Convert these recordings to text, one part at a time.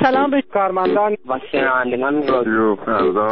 سلام به کارمندان و شنوندگان رادیو فردا.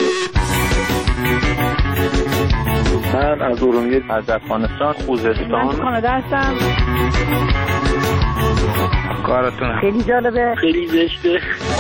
من از ارومیه، از افغانستان، خوزستان، کانادا هستم. کارتون خیلی جالبه، خیلی زشته.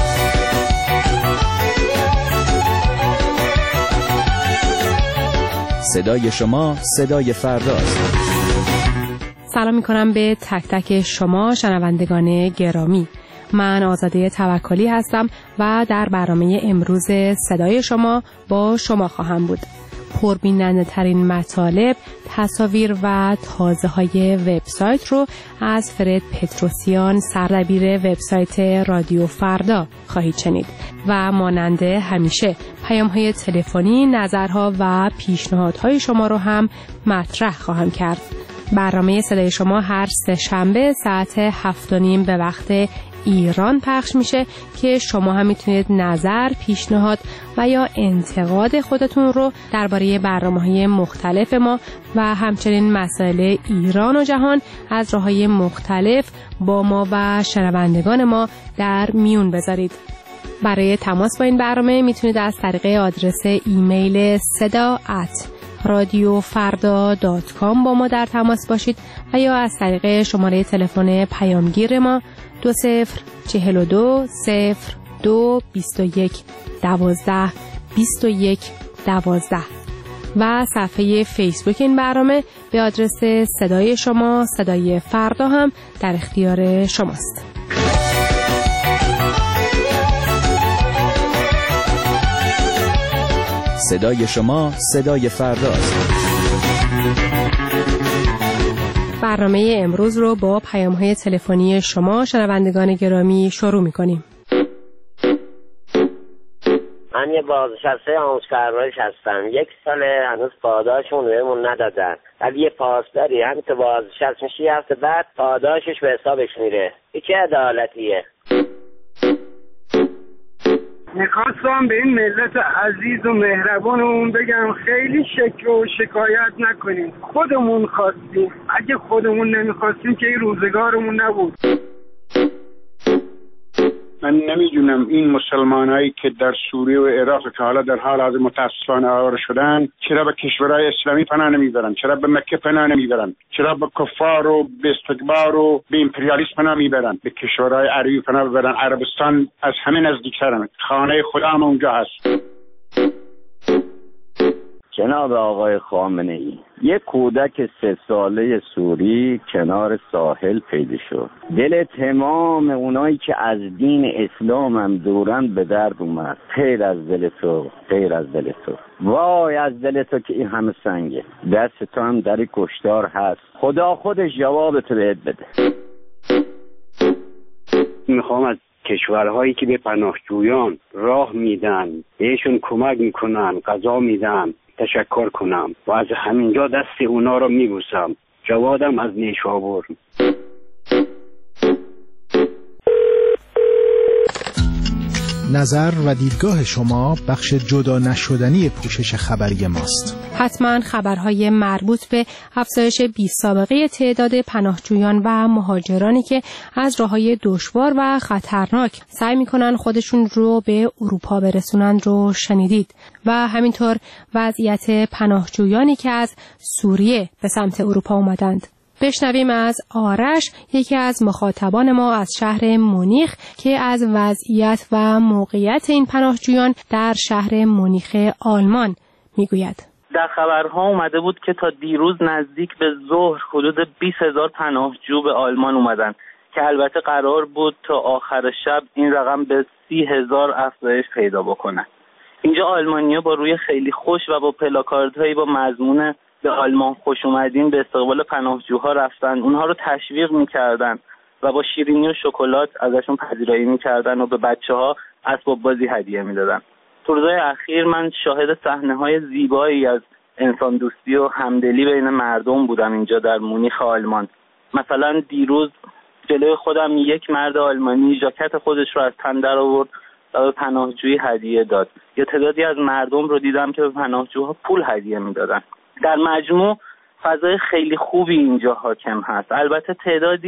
صدای شما صدای فرداست. سلام میکنم به تک تک شما شنوندگان گرامی. من آزاده توکلی هستم و در برنامه امروز صدای شما با شما خواهم بود. پربیننده ترین مطالب، تصاویر و تازه های وبسایت رو از فرد پتروسیان، سردبیر وبسایت رادیو فردا خواهید شنید و مانند همیشه پیام های تلفنی، نظرها و پیشنهادهای شما رو هم مطرح خواهم کرد. برنامه صدای شما هر سه شنبه ساعت 7:30 به وقت ایران پخش میشه که شما هم میتونید نظر، پیشنهاد و یا انتقاد خودتون رو درباره برنامه‌های مختلف ما و همچنین مسائل ایران و جهان از راه‌های مختلف با ما و شنوندگان ما در میون بذارید. برای تماس با این برنامه میتونید از طریق آدرس ایمیل sada@radiofarda.com با ما در تماس باشید و یا از طریق شماره تلفن پیامگیر ما 2042 02 21 12 21 12 و صفحه فیسبوک این برنامه به آدرس صدای شما صدای فردا هم در اختیار شماست. صدای شما صدای فرداست. برنامه امروز رو با پیام‌های تلفنی شما شنوندگان گرامی شروع می‌کنیم. من یه بازنشسته آموزشپرورش هستم. 1 سال هنوز پاداشمون بهمون ندادن. ولی یه پاسداری همین تو بازنشست میشی، یه هفته بعد پاداشش به حسابش میره. این چه عدالتیه؟ میخواستم به این ملت عزیز و مهربانمون بگم خیلی شکر و شکایت نکنیم. خودمون خواستیم. اگه خودمون نمیخواستیم که این روزگارمون نبود. من نمیدونم این مسلمانایی که در سوریه و عراق که حالا در حال حاضر متاسفانه آواره شدن چرا به کشورهای اسلامی پناه نمیبرن؟ چرا به مکه پناه نمیبرن؟ چرا به کفار و به استکبار و به امپریالیسم پناه میبرن؟ به کشورهای عربی پناه ببرن. عربستان از همه نزدیکترن. خانه خدا هم اونجا هست. جناب آقای خامنه‌ای، یک کودک 3 ساله سوری کنار ساحل پیدا شد. دل تمام اونایی که از دین اسلام هم دورن به درد اومد. خیر از دل تو، خیر از دل تو، وای از دل تو که این همه سنگه. دست تو هم در کشتار هست. خدا خودش جواب تو بهت بده. میخوام از کشورهایی که به پناهجویان راه میدن، بهشون کمک میکنن، غذا میدن، تشکر کنم و از همینجا دست اونا رو میبوسم. جوادم از نیشابور. نظر و دیدگاه شما بخش جدا نشدنی پوشش خبری ماست. حتما خبرهای مربوط به افزایش بی‌سابقه تعداد پناهجویان و مهاجرانی که از راههای دشوار و خطرناک سعی میکنن خودشون رو به اروپا برسونن رو شنیدید و همینطور وضعیت پناهجویانی که از سوریه به سمت اروپا اومدند. بشنویم از آرش، یکی از مخاطبان ما از شهر مونیخ که از وضعیت و موقعیت این پناهجویان در شهر مونیخ آلمان میگوید. در خبرها اومده بود که تا دیروز نزدیک به ظهر حدود 20,000 پناهجو به آلمان اومدن که البته قرار بود تا آخر شب این رقم به 30,000 افزایش پیدا بکنه. اینجا آلمانی‌ها با روی خیلی خوش و با پلاکاردهایی با مضمون به آلمان خوش اومدین به استقبال پناهجوها رفتن، اونها رو تشویق میکردن و با شیرینی و شکلات ازشون پذیرایی میکردن و به بچه‌ها اسباب بازی هدیه میدادن. تو روزهای اخیر من شاهد صحنه‌های زیبایی از انسان دوستی و همدلی بین مردم بودم اینجا در مونیخ آلمان. مثلا دیروز جلوی خودم یک مرد آلمانی ژاکت خودش رو از تن در آورد و به پناهجویی هدیه داد. یا تعدادی از مردم رو دیدم که به پناهجوها پول هدیه میدادن. در مجموع فضای خیلی خوبی اینجا حاکم هست. البته تعدادی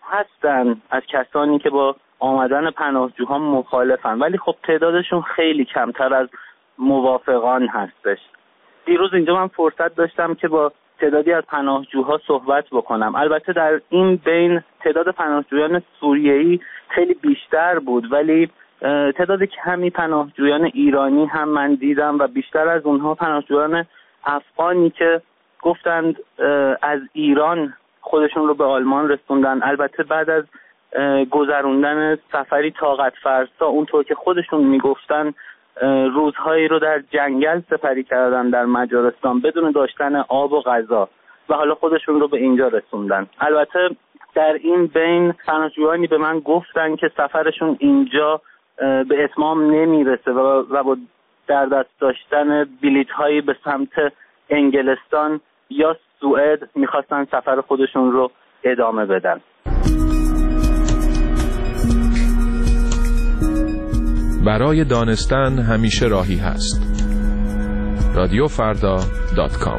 هستن از کسانی که با آمدن پناهجوها مخالفن، ولی خب تعدادشون خیلی کمتر از موافقان هستش. دیروز اینجا من فرصت داشتم که با تعدادی از پناهجوها صحبت بکنم. البته در این بین تعداد پناهجویان سوریه‌ای خیلی بیشتر بود، ولی تعداد کمی پناهجویان ایرانی هم من دیدم و بیشتر از اونها پناهجویان افغانی که گفتند از ایران خودشون رو به آلمان رسوندن. البته بعد از گذروندن سفری طاقت فرسا، اونطور که خودشون میگفتن روزهایی رو در جنگل سپری کردن در مجارستان بدون داشتن آب و غذا و حالا خودشون رو به اینجا رسوندن. البته در این بین پناهجویانی به من گفتن که سفرشون اینجا به اتمام نمیرسه و با در دست داشتن بلیط هایی به سمت انگلستان یا سوئد میخواستن سفر خودشون رو ادامه بدن. برای دانستن همیشه راهی هست. رادیوفردا.com.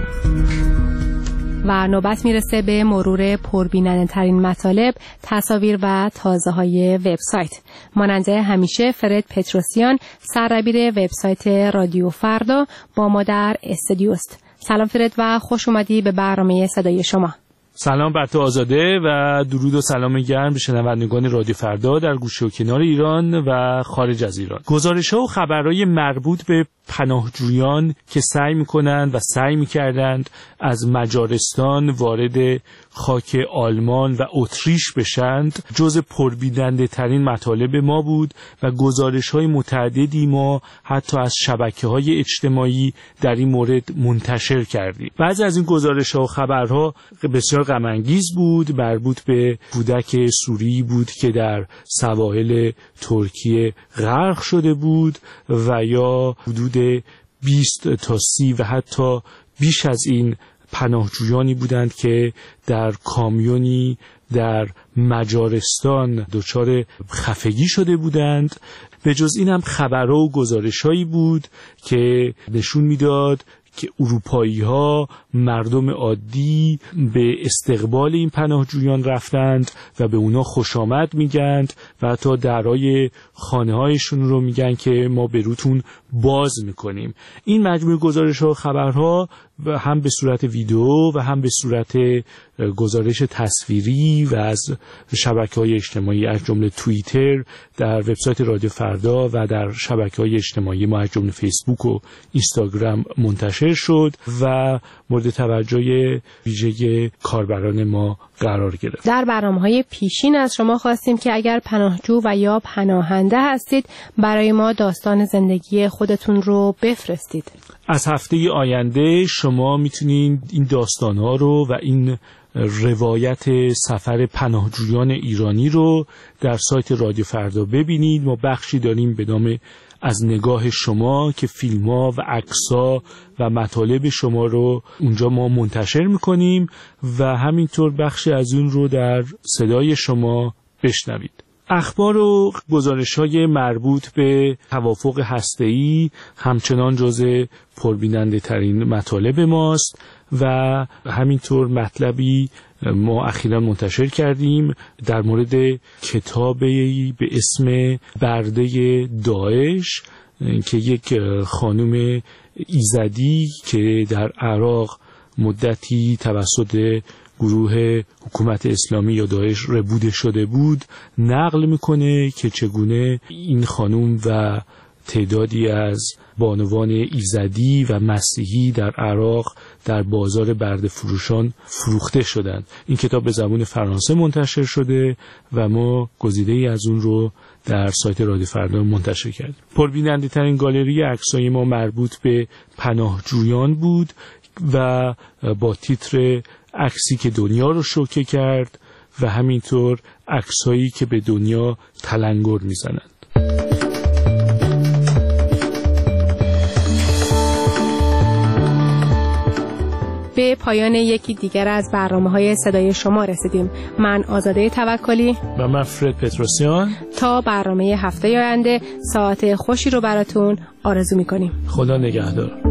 و نوبت میرسه به مرور پربیننده ترین مطالب، تصاویر و تازه های وبسایت. مانند همیشه فرد پتروسیان سردبیر وبسایت رادیو فردا با ما در استودیوست. سلام فرد و خوش اومدی به برنامه صدای شما. سلام بر تو آزاده و درود و سلام گرم به شنوندگان رادیو فردا در گوشه و کنار ایران و خارج از ایران. گزارش‌ها و خبرهای مربوط به پناهجویان که سعی می‌کنند و سعی می‌کردند از مجارستان وارد خاک آلمان و اتریش بشند جز پربیننده ترین مطالب ما بود و گزارش‌های متعددی ما حتی از شبکه‌های اجتماعی در این مورد منتشر کردیم. بعضی از این گزارش‌ها و خبرها بسیار غم انگیز بود، مربوط به کودک سوری بود که در سواحل ترکیه غرق شده بود و یا حدود 20 تا 30 و حتی بیش از این پناهجویانی بودند که در کامیونی در مجارستان دچار خفگی شده بودند. به جز این هم خبرها و گزارش‌هایی بود که نشون میداد که اروپایی‌ها مردم عادی به استقبال این پناهجویان رفتند و به اونا خوش آمد میگند و حتی درهای خانه‌هایشون رو میگن که ما به روتون باز میکنیم. این مجموعه گزارش‌ها و خبرها هم به صورت ویدیو و هم به صورت گزارش تصویری و از شبکه‌های اجتماعی از جمله توییتر در وبسایت رادیو فردا و در شبکه‌های اجتماعی ما از جمله فیسبوک و اینستاگرام منتشر شد و مورد توجه ویژه کاربران ما قرار گرفت. در برنامه‌های پیشین از شما خواستیم که اگر پناهجو و یا پناهنده هستید برای ما داستان زندگی خودتون رو بفرستید. از هفته آینده شما میتونید این داستان‌ها رو و این روایت سفر پناهجویان ایرانی رو در سایت رادیو فردا ببینید. ما بخشی داریم به نام از نگاه شما که فیلم‌ها و عکس‌ها و مطالب شما رو اونجا ما منتشر می‌کنیم و همینطور بخشی از اون رو در صدای شما بشنوید. اخبار و گزارش‌های مربوط به توافق هسته‌ای همچنان جزء پربیننده ترین مطالب ماست و همینطور مطلبی ما اخیراً منتشر کردیم در مورد کتابی به اسم برده داعش که یک خانم ایزدی که در عراق مدتی توسط گروه حکومت اسلامی یا داعش ربوده شده بود نقل میکنه که چگونه این خانم و تعدادی از بانوان ایزدی و مسیحی در عراق در بازار برده فروشان فروخته شدند. این کتاب به زبان فرانسه منتشر شده و ما گزیده‌ای از اون رو در سایت رادیو فردا منتشر کردیم. پربیننده ترین گالری عکسای ما مربوط به پناهجویان بود و با تیتر عکسی که دنیا رو شوکه کرد و همینطور عکسایی که به دنیا تلنگر میزنند. به پایان یکی دیگر از برنامه‌های صدای شما رسیدیم. من آزاده توکلی و من فرد پتروسیان تا برنامه هفته آینده ساعت خوشی رو براتون آرزو می‌کنیم. خدا نگهدار.